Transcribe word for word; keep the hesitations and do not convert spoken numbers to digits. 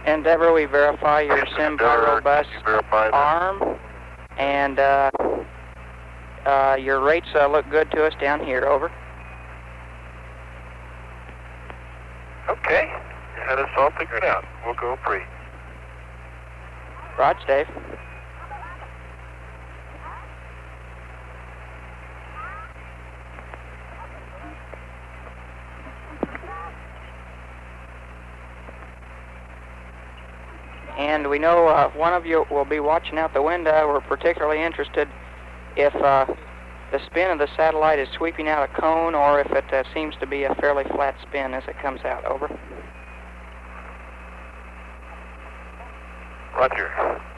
Endeavor, we verify your Yes, SIM Endeavor, robust can you verify that? arm, and uh, uh, your rates uh, look good to us down here. Over. Okay, you had us all figured out. We'll go free. Roger, Dave. And we know uh, one of you will be watching out the window. We're particularly interested if uh, the spin of the satellite is sweeping out a cone or if it uh, seems to be a fairly flat spin as it comes out. Over. Roger.